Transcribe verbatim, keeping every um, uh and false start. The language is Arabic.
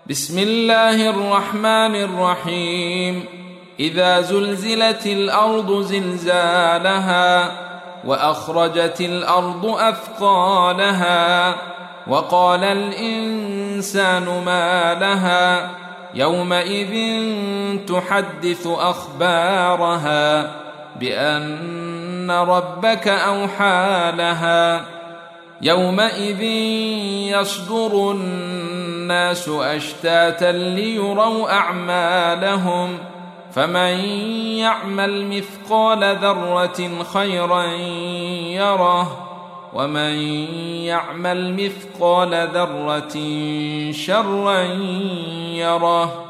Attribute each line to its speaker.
Speaker 1: بسم الله الرحمن الرحيم. إذا زلزلت الأرض زلزالها وأخرجت الأرض أثقالها وقال الإنسان ما لها يومئذ تحدث أخبارها بأن ربك أوحى لها يومئذ يصدر الناس أشتاتا ليروا أعمالهم فمن يعمل مثقال ذرة خيرا يره ومن يعمل مثقال ذرة شرا يره.